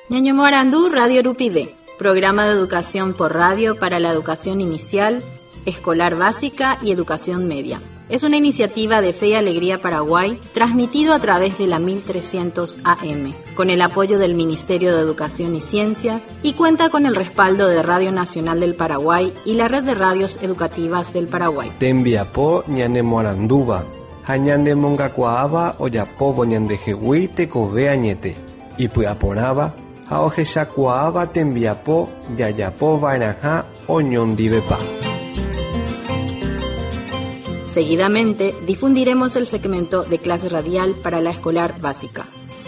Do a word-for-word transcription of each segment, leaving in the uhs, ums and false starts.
Ñaño Morandú, Radio Rupivé, programa de educación por radio para la educación inicial, escolar básica y educación media. Es una iniciativa de Fe y Alegría Paraguay, transmitido a través de la mil trescientos A M, con el apoyo del Ministerio de Educación y Ciencias, y cuenta con el respaldo de Radio Nacional del Paraguay y la Red de Radios Educativas del Paraguay. Tembiapo ñane Moranduba, hañande mongacuaaba oyapovo ñande jehui tekove añete, y puaporaba, haojeshakuaaba tembiapo yayapo vainaja oñondivepa. Seguidamente, difundiremos el segmento de clase radial para la escolar básica.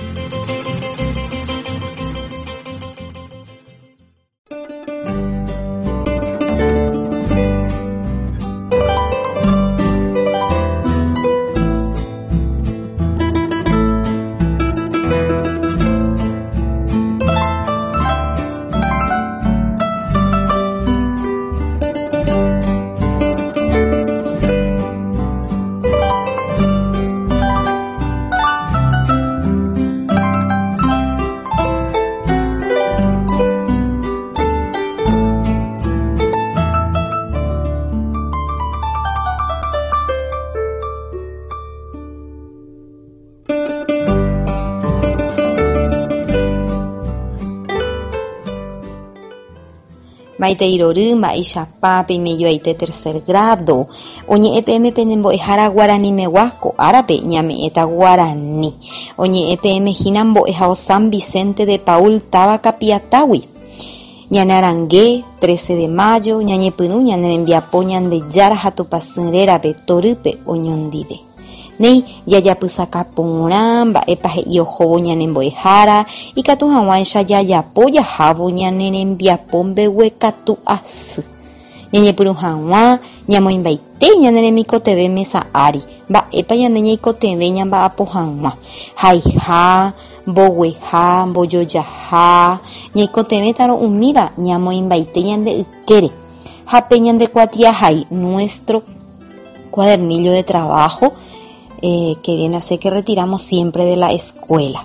Maiteirory mba'eichapa peimeijoaite tercer grado oñe'ẽpeme penembo'ehára Guarani megua árape ñame'ẽta Guarani oñe'ẽpehína mbo'eha San Vicente de Paul táva Capiatágui ñane Arangue trece de mayo ñañepyrũ ñane rembiapo Ñandejára ha Tupãsy-rérape Torýpe oñondive nei jajapysaka porã mba'épa he'i ohóvo ñanembo'ehára ikatu hag̃uáicha jajapo jahávo ñane rembiapo mbeguekatu asy ñañepyrũ hag̃ua ñamoimbaite ñane remikotevẽ mesa ári mba'épa ñane ñaikotevẽ ñamba'apo hag̃ua haiha mbogueha mbojojaha ñaikotevẽtaro umíva ñamoimbaite ñande ykére ha pe ñande kuatiahai nuestro cuadernillo de trabajo Eh, que viene a ser que retiramos siempre de la escuela.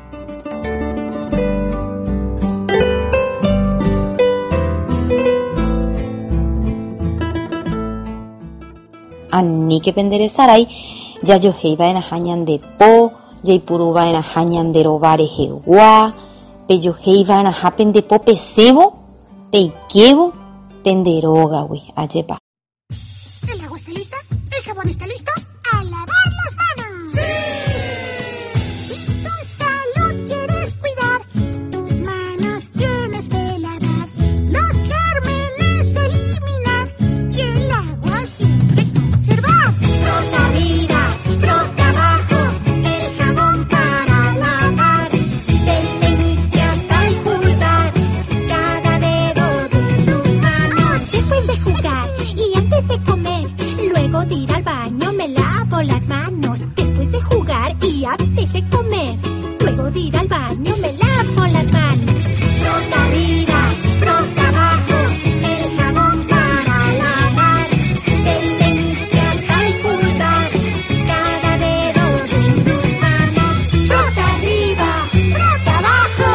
Ani que penderezarai ya yo heiva en ahañan de po ya ipuruva en ahañan de robare jegua pe yo heiva en ahapen de po pesebo peikevo penderoga güey ayepa. ¿El agua está lista? ¿El jabón está listo? ¡A lavar las manos! ¡Sí! Si tu salud quieres cuidar, tus manos tienes que lavar, los gérmenes eliminar y el agua siempre conservar. Frota arriba, frota abajo, el jabón para lavar, del meñique hasta el pulgar, cada dedo de tus manos. Después de jugar y antes de comer, luego de ir al baño me lavo las manos. Después de jugar y antes de comer, luego de ir al baño me lavo las manos. Frota arriba, frota abajo, el jabón para lavar, del meñique hasta el pulgar, cada dedo de tus manos. Frota arriba, frota abajo.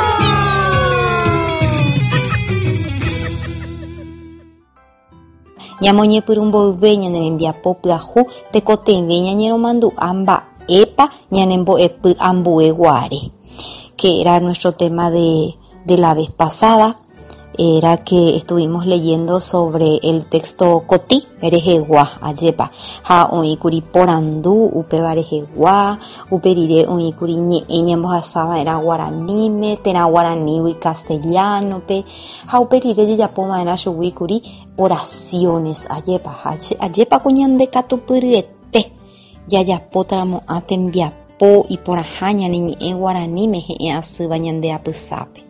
Ñamoñepyrũmboyve ñanerembiapo pyahu tekotevẽ ñañeromandu'a mba'épa ñanembo'epy ambue guare, que era nuestro tema de, de la vez pasada. Era que estuvimos leyendo sobre el texto Kotĩ rehegua ajepa ha oĩkuri porandu upéva rehegua uperire oĩkuri ñe'ẽ ñembohasáva era guaraníme térã guaranígui castellanope ha uperire jejapova'erã chuguíkuri oraciones ajepa ajépako ñande katupyryete jajapótaramo tembiapo iporãha ñane ñe'ẽ guaraníme he'ẽ asýva ñande apysápe.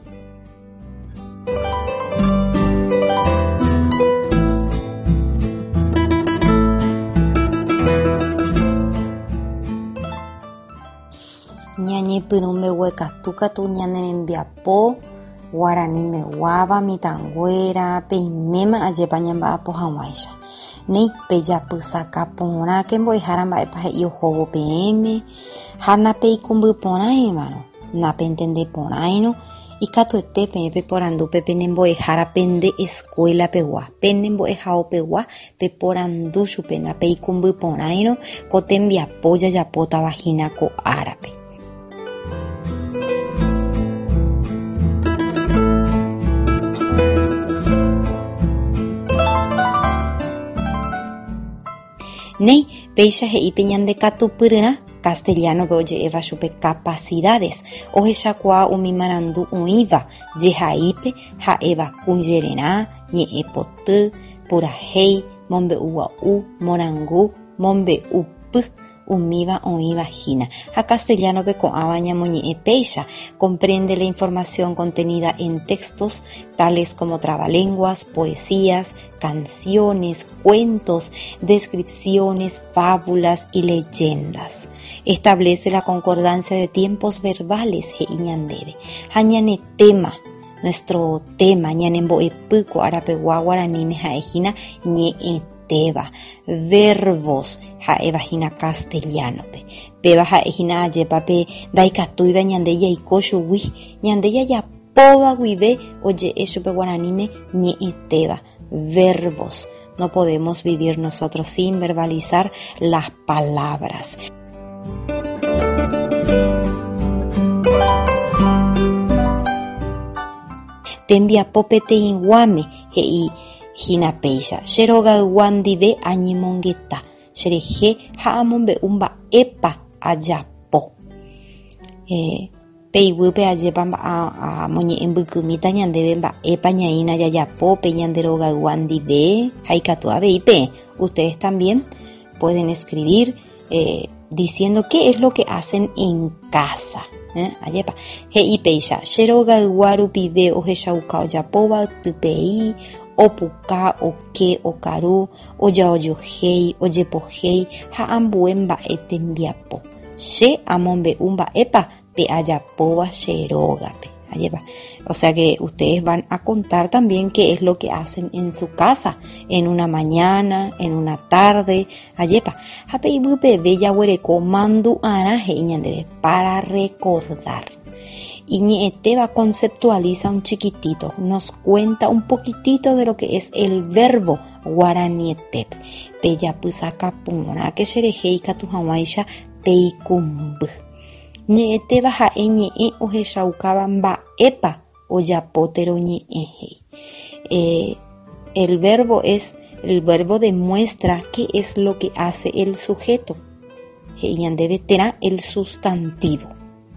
Ñañepyrũ mbeguekatu katu ñanerembiapo Guarani meguáva mitãnguéra peiméma ajépa ñamba'apo hag̃uáicha nei pejapysaka porãke mbo'ehára mba'épa he'i ohóvo peẽme ha napeikumby porãimano nape entende porãirõ Ikatuete pe porandu pe penemboehára pende escuela pegua, penemboehao pegua pe porandu chupena pe ikumbyporãirõ ko tembiapo jajapóta vahína ko árape. Nei péicha he'ípe ñande katupyryrã castellano pe oje'éva chupe capacidades ohechakuaa umi marandu oĩva jehaípe ha'éva kũjererã, ñe'ẽ poty, purahéi, mombe'ugua'u, morangu, mombe'upy umíva oĩvahína. Ha castellano pe ko'ãva ñamoñe'ẽ péicha comprende la información contenida en textos tales como trabalenguas, poesías, canciones, cuentos, descripciones, fábulas y leyendas. Establece la concordancia de tiempos verbales he'i ñandéve. Ha ñane tema, nuestro tema ñanembo'epy ko arapegua guaraníme ha'ehína ñe'ẽtéva. Verbos ha'evahína castellanope. Péva ha'ehína ajépape ndaikatúiva ñande jaiko chugui, ñande jajapóva guive oje'e chupe guaraníme ñe'ẽtéva. Verbos. No podemos vivir nosotros sin verbalizar las palabras. Tembiapo peteĩguáme he'i hinapéicha cherogayguandive añemongeta cherehe ha amombe'u mba'épa ajapo. Eh, Peivýpe ajépa amoñe'ẽmbykymíta ñandéve mba'épa ñaína jajapo pe ñanderogayguandive ha ikatu aveípe. Ustedes también pueden escribir eh, diciendo qué es lo que hacen en casa. Eh, ajepa he'ipéicha cherogayguarupive ohechauka ojapóva typei opuka, oke, okaru, ojaojohéi, ojepohéi ha ambue mba'e tembiapo. Che amombe'u mba'épa pe ajapóva cherógape. Ayepa. O sea que ustedes van a contar también qué es lo que hacen en su casa, en una mañana, en una tarde. Ayepa. Hapeibüpe bella huereco mandu araje ñandere para recordar. Y Ñe'ẽtéva conceptualiza un chiquitito, nos cuenta un poquitito de lo que es el verbo guaranietep. Pejapysakapórã que cherehe ikatu hag̃uáicha peikumby. Ñe'ẽtéva ha'e ñe'ẽ ohechaukáva mba'épa ojapótero ñe'ẽ. Eh, el verbo es, el verbo demuestra qué es lo que hace el sujeto. He'i ñandéve térã el sustantivo.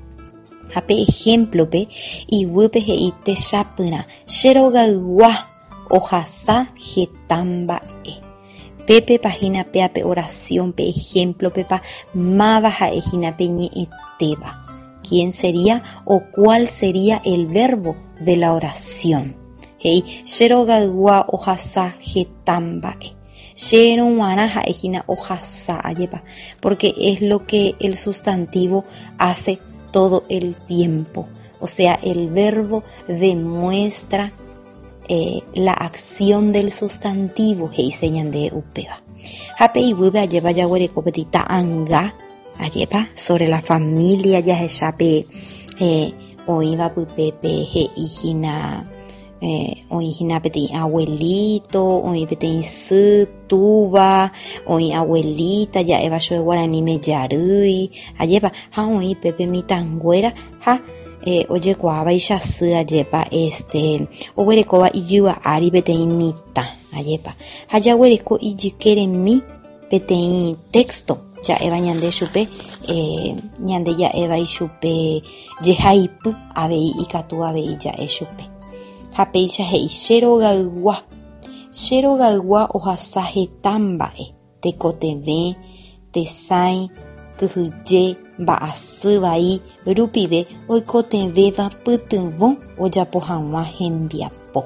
Hape ejemplo pe iguýpe he'i techapyrã cherogaygua ohasa heta mba'e. Pepe página pe oración pe ejemplo pepa mava ha'ehína pe ñe'ẽtéva. ¿Quién sería o cuál sería el verbo de la oración? He'i cherogaygua ohasa heta mba'e. Cheroguarã ha'ehína ohasa ajepa, porque es lo que el sustantivo hace todo el tiempo. O sea, el verbo demuestra eh, la acción del sustantivo. Heise ñande upéva. Hape iguýpe ajépa jaguereko petita anga ajepa sobre la familia jahechápe eh, oĩva pypépe he'íhina eh, oĩhína peteĩ abuelito, oĩ peteĩ sy, túva, oĩ abuelita ja'éva choe guaraníme jarýi ajépa ha oĩ pépe mitãnguéra ha eh, ojekuaávaicha sy ajépa este oguerekóva ijyva ári peteĩ mitã ajépa ha jaguereko ijykéremi peteĩ texto ja'éva ñande chupe eh, ñande ja'éva ichupe jehaipy avei ikatu avei ja'e chupe. Ha péicha he'i cherogaygua. Cherogaygua ohasa heta mba'e tekotevẽ, tesãi, kyhyje, mba'asy vai rupive oikotevẽva pytyvõ ojapo hag̃ua hembiapo.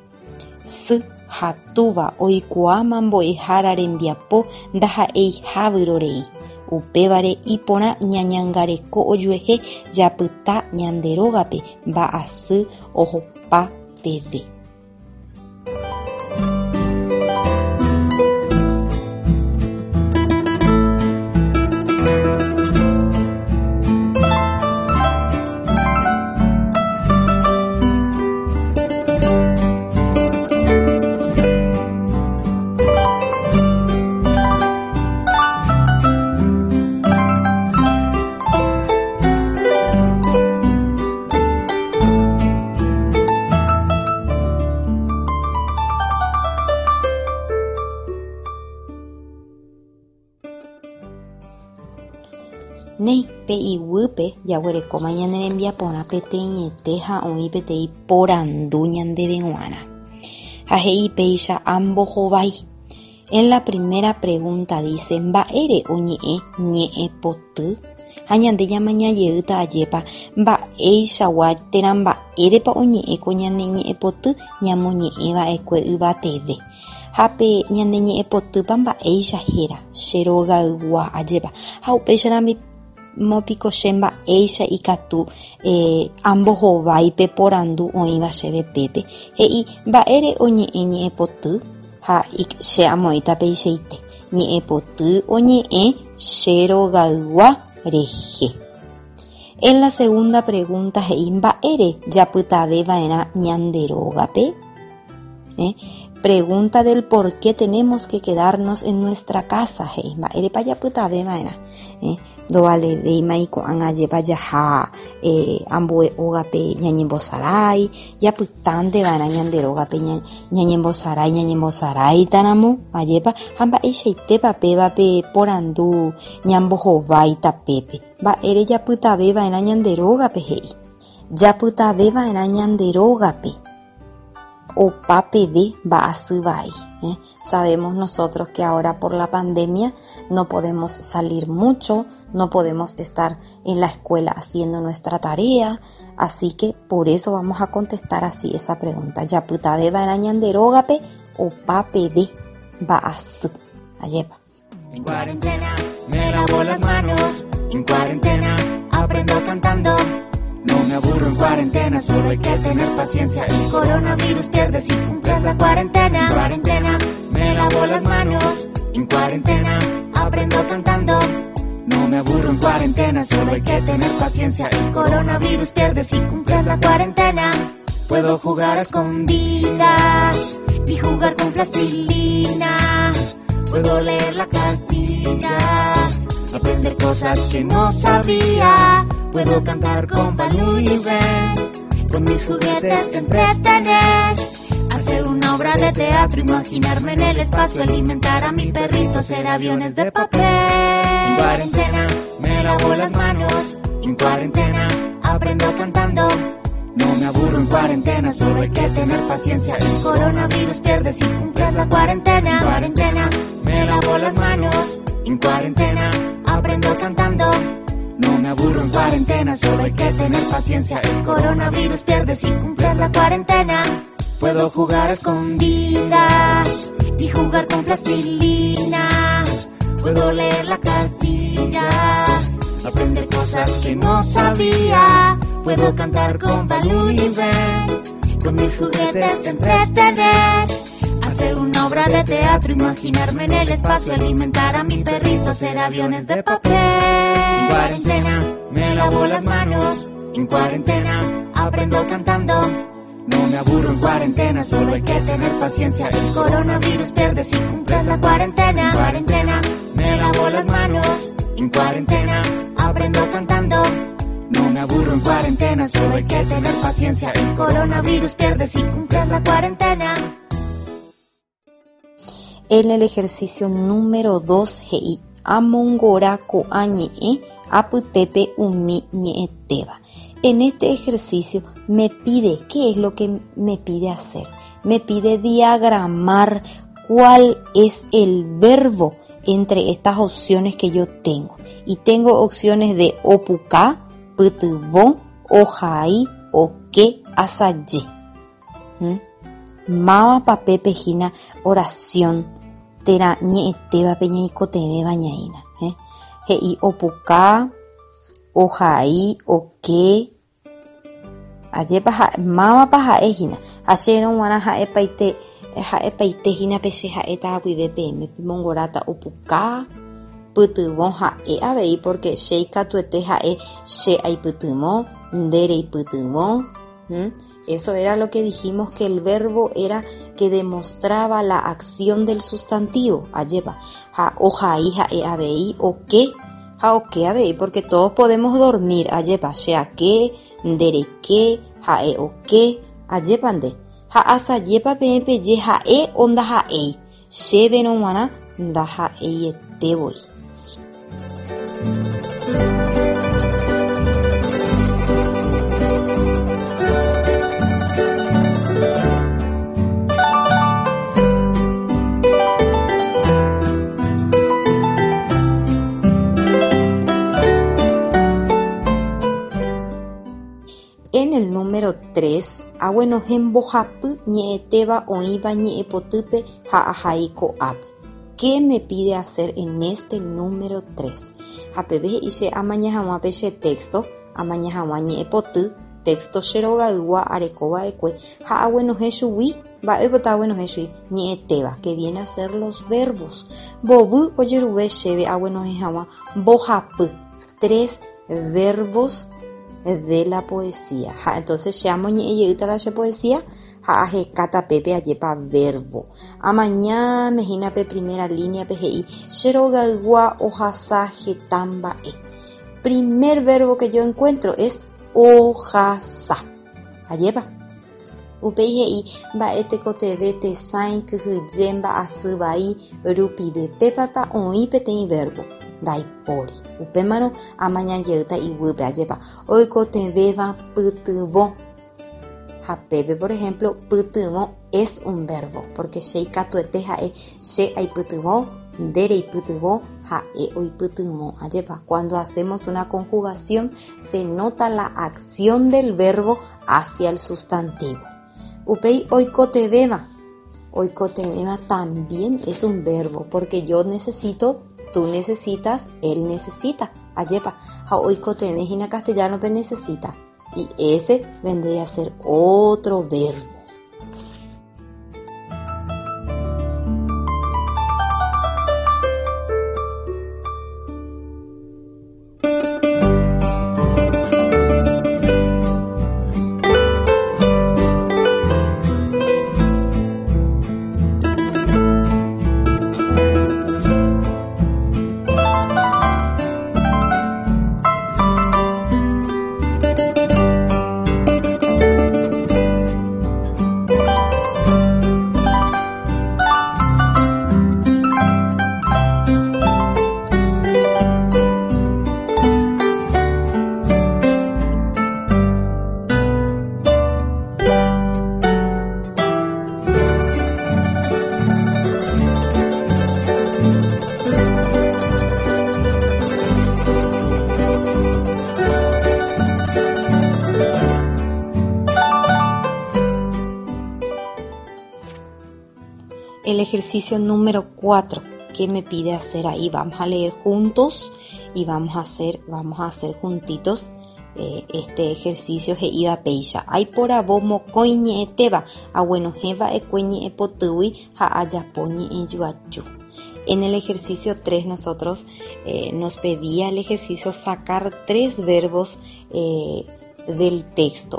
Sy ha túva oikuaáma mbo'ehára rembiapo ndaha'eihávyrorei. Upévare iporã ñañangareko ojuehe japyta ñanderógape mba'asy ohopa peve. Nei pe iguýpe jaguerekóma ñane rembiapórã peteĩete ha oĩ peteĩ porandu ñandere g̃uarã. Ha he'i péicha ambohovái. En la primera pregunta dice, mba'ére oñe'ẽ ñe'ẽpoty ha ñande ñamañajeýta ajépa mba'éichagua térã mba'érepa oñe'ẽko ñane ñe'ẽpoty ñamoñe'ẽva'ekue yvateve. Ha pe ñane ñe'ẽpotýpa mba'éicha héra cherogayguá ajépa. Ha upéicharami mopiko che mba'éicha ikatu eh, ambohováipe porandu oĩva chéve pépe. He'i mba'ére oñe'ẽ ñe'ẽpoty ha che amoĩta peicheite. Ñe'ẽpoty oñe'ẽ cherogayguá rehe. En la segunda pregunta he'i mba'ére japytaveva'erã ñanderógape. ¿Eh? Pregunta del por qué tenemos que quedarnos en nuestra casa. He'i mba'érepa japytaveva'erã. ¿Eh? Ndovalevéima iko'ãng ajépa jaha eh, ambue ógape ñañembosarái, japytánteva'erã ñanderógape ña, ñañembosarái ñañembosaráitaramo ajépa ha mba'eichaitépa pévape porandu ñambohováita pépe. Mba'ére japytaveva'erã ñanderógape he'i. Japytaveva'erã ñanderógape opa peve mba'asy vai. ¿Eh? Sabemos nosotros que ahora por la pandemia no podemos salir mucho, no podemos estar en la escuela haciendo nuestra tarea, así que por eso vamos a contestar así esa pregunta. Japytaveva'erã ñanderógape opa peve mba'asy. Ayepa. En cuarentena me lavo las manos, en cuarentena aprendo cantando. No me aburro en cuarentena, solo hay que tener paciencia. El coronavirus pierde si cumples la cuarentena. En cuarentena me lavo las manos, en cuarentena aprendo cantando. No me aburro en cuarentena, solo hay que tener paciencia. El coronavirus pierde si cumples la cuarentena. Puedo jugar a escondidas y jugar con plastilina. Puedo leer la cartilla, aprender cosas que no sabía. Puedo cantar con Balú y Ben, con mis juguetes entretener, hacer una obra de teatro, imaginarme en el espacio, alimentar a mi perrito, hacer aviones de papel. En cuarentena me lavo las manos, en cuarentena aprendo cantando. No me aburro en cuarentena, solo hay que tener paciencia. El coronavirus pierde si cumples la cuarentena. En cuarentena me lavo las manos, en cuarentena aprendo cantando. No me aburro en cuarentena, solo hay que tener paciencia. El coronavirus pierde si cumples la cuarentena. Puedo jugar a escondidas y jugar con plastilina. Puedo leer la cartilla, aprender cosas que no sabía. Puedo cantar con Balú y Ben, con mis juguetes entretener, hacer una obra de teatro, imaginarme en el espacio, alimentar a mi perrito, hacer aviones de papel. En cuarentena me lavo las manos, en cuarentena aprendo cantando. No me aburro en cuarentena, solo hay que tener paciencia. El coronavirus pierde si cumples la cuarentena. En cuarentena me lavo las manos, en cuarentena aprendo cantando. No me aburro en cuarentena, solo hay que tener paciencia. El coronavirus pierde si cumples la cuarentena. En el ejercicio número dos, he'i amongora ko'añe'ẽ apytépe umi ñe'ẽtéva. En este ejercicio me pide, ¿qué es lo que me pide hacer? Me pide diagramar cuál es el verbo entre estas opciones que yo tengo. Y tengo opciones de opuka, pytyvõ, ohai, oke, asaje. ¿Mm? Mama pape pejina oración tera ñe'ẽtéva pe ñaikotevẽva ñaína. ¿Eh? He'i opuka, ohai, oke, ajépa ha mávapa ha'e hína. Achéro g̃uarã ha'epaite ha'epaite hína peche ha'éta aguive peẽme pimongorata opuka, pytyvõ ha'e avei porque che ikatuete ha'e che aipytyvõ, nde reipytyvõ. ¿Mm? Eso era lo que dijimos, que el verbo era que demostraba la acción del sustantivo. Ajépa ha ohai ha'e avei, oke ha oke avei porque todos podemos dormir. Ajépa che ake, ndereke, ha'e oke, ajépante. Ha asajépa peẽ peje ha'e onda ha'ei. Chéverõ g̃uarã ndaha'eietevoi. número tres. Abuenohem bohapy ñe'ẽtéva oĩva ñe'ẽpotýpe ha ahai ko'ápe. ¿Qué me pide hacer en este número tres? Hapeve he'iche amaña hag̃ua peche texto, amaña hag̃ua ñe'ẽpoty, texto cherogayguá arekova'ekue, ha abuenohe chugui, mba'épota abuenohe chugui, ñe'ẽtéva, que viene a ser los verbos. Mbovy ojeruve chéve abuenohe hag̃ua mbohapy, tres verbos de la poesía. Ha, entonces seamos ñe'ẽjeýta la poesía. Ha ajekata pepe ajepa verbo. Amaña mehínape primera línea peje'i cherogayguá ohasa hetamba'e. Primer verbo que yo encuentro es ohasa. Ajepa. Upéi he'i mba'etekoteve tesãi kyhyje mba'asy vai rupive pépapa oĩ peteĩ verbo. Ndaipóri. Upémarõ amañajeýta ivýpe ajepa. Oikotevéva pytyvõ. Pepe, por ejemplo, pytyvõ es un verbo, porque che ikatuete ha'e che aipytyvõ, ndére ipytyvõ, ha'e oipytyvõ. Ajepa, cuando hacemos una conjugación se nota la acción del verbo hacia el sustantivo. Upéi oikotevéva. Oikotevéva también es un verbo, porque yo necesito, tú necesitas, él necesita. Ajepa, ha oikotevéhina castellano pe necesita. Y ese vendría a ser otro verbo. El ejercicio número cuatro, ¿qué me pide hacer ahí? Vamos a leer juntos y vamos a hacer, vamos a hacer juntitos eh, este ejercicio que iba peisha. Hay por abomo coiñe eteba, a bueno jeva e cueñe epotui, ha ayapoñe en yuachu. En el ejercicio tres nosotros eh, nos pedía el ejercicio sacar tres verbos eh, del texto.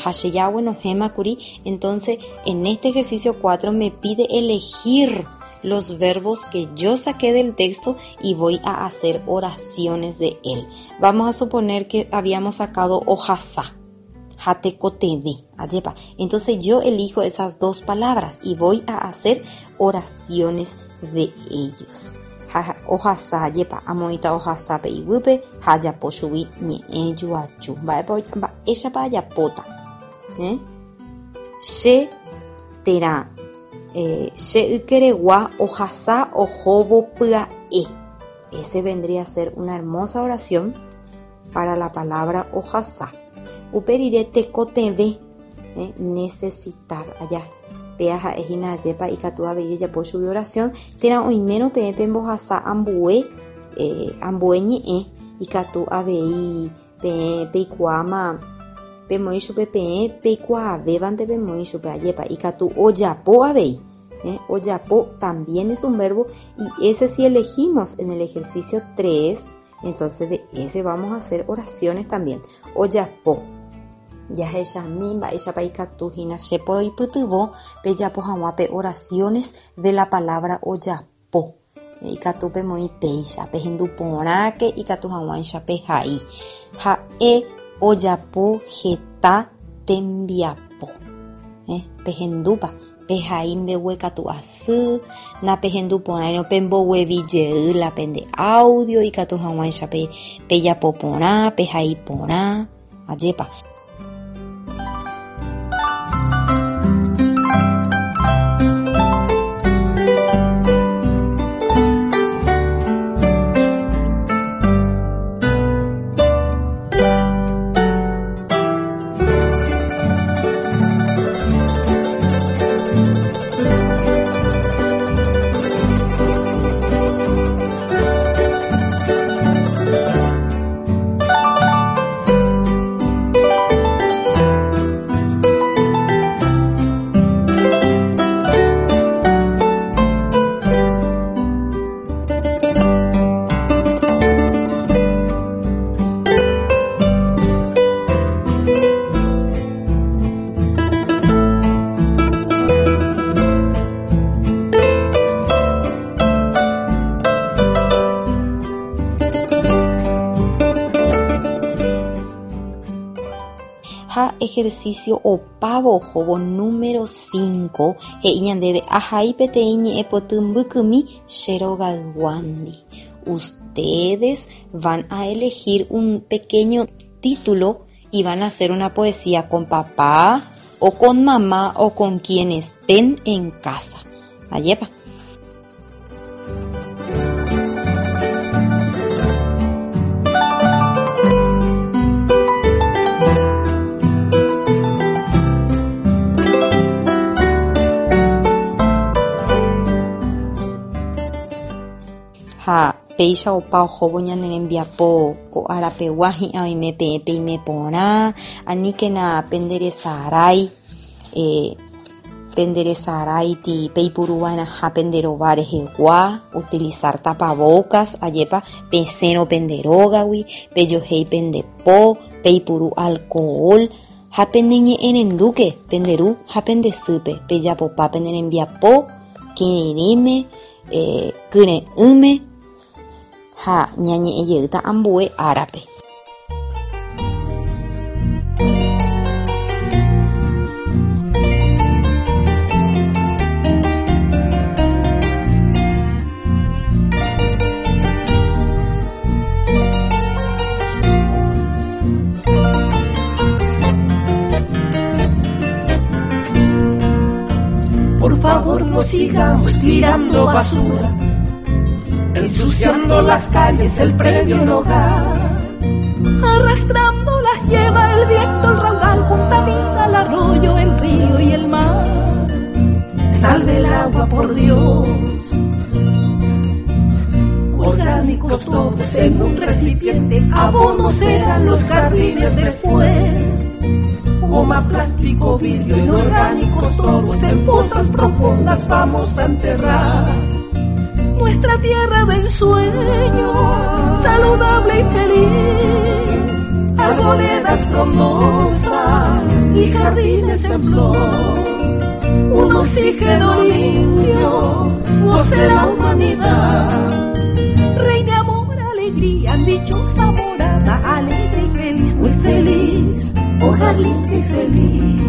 Entonces en este ejercicio cuatro me pide elegir los verbos que yo saqué del texto y voy a hacer oraciones de él. Vamos a suponer que habíamos sacado ojasa, jatecotevi, ayepa. Entonces yo elijo esas dos palabras y voy a hacer oraciones de ellos. Ojasa yepa amoita ojasa pe ibupe haya poshui ni ejuachu va va ella pa yapota eh she tera eh she ukeregua ojasa ojovo pua e. Ese vendría a ser una hermosa oración para la palabra ojasa. Uperirete koteve eh necesitar allá peaja ejina yepa y katua bella por su oración tera hoy menos pepe embojasa ambue eh ambueñe e y katu avei pe pe kuama pe moishu pepe pe kwa bebante pe moishu pe yepa y katu oyapo avei eh oyapo también es un verbo y ese si elegimos en el ejercicio tres, entonces de ese vamos a hacer oraciones también. Oyapo ya ella misma ella paika tujina she por hoy putuvo pe ya po pe oraciones de la palabra oyapo y katupe muy peisha pe hindu porake y katu hawaisha pe hai ha e oyapo jeta tembiapo eh pe hindupa pe hai mbewe katu asu na pe hindu porano pe mbowe vije la pende audio y katu hawaisha pe pe ya po pora pe hai pora ajepa. ha ejercicio opavo jobo número cinco e iñandebe ahai peteiñe epotymbykumi cherogayguandi. Ustedes van a elegir un pequeño título y van a hacer una poesía con papá o con mamá o con quien estén en casa. Ayepa. Ha peisha opa ohobo ñanerembiapo ko arapegua hi'ãime peẽ peime porã aníkena penderesarai eh, penderesaráiti peipuruva'erã ha penderova rehegua, utilizar tapabocas, ajepa pesẽro penderógagui, pejohéi pendepo, peipuru alcohol, ha pendeñe'ẽrendúke penderu ha pendesýpe, pejapopa penderembiapo, kirirĩme, eh, kyre'ỹme ha ñañe'ẽjeýta ambue árape. Por favor, no sigamos tirando basura, ensuciando las calles, el predio, el hogar. Arrastrando las lleva el viento, el raudal contamina el arroyo, el río y el mar. Salve el agua, por Dios. Orgánicos todos en un recipiente, abonos serán los jardines después. Goma, plástico, vidrio, inorgánicos todos en fosas profundas vamos a enterrar. Nuestra tierra de ensueño, saludable y feliz, arboledas frondosas y jardines en flor. Un oxígeno limpio, goce la humanidad. Reina, amor, alegría, dichosa morada, alegre y feliz, muy feliz, hogar limpio y feliz.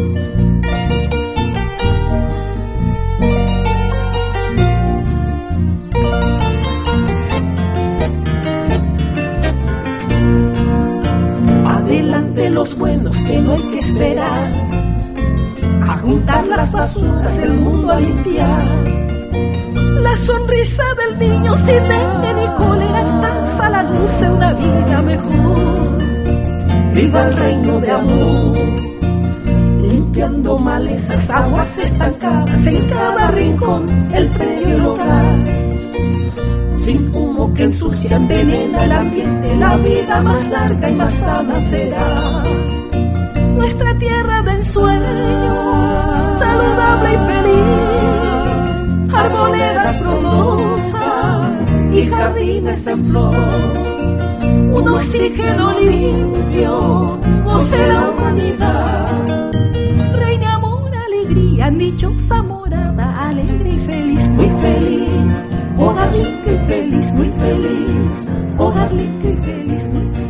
Adelante los buenos que no hay que esperar, a juntar las basuras, el mundo a limpiar. La sonrisa del niño sin dengue ni cólera, danza la luz de una vida mejor. Viva el reino de amor, limpiando malezas, aguas estancadas en cada rincón, el predio y el hogar. Sin humo que ensucia, envenena el ambiente, la vida más larga y más sana será. Nuestra tierra de ensueño, saludable y feliz, arboledas frondosas y jardines en flor. Un oxígeno limpio, goce la humanidad. Reina, amor, alegría, dichosa morada, alegre y feliz, muy feliz, hogar limpio y feliz, muy feliz, hogar limpio y feliz, muy feliz.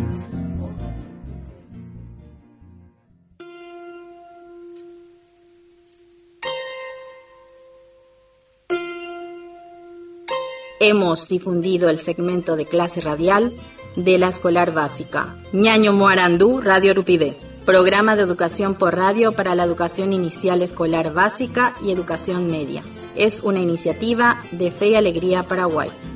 Hemos difundido el segmento de clase radial de la escolar básica Ñaño Moarandú, Radio Rupibé, programa de educación por radio para la educación inicial escolar básica y educación media. Es una iniciativa de Fe y Alegría Paraguay.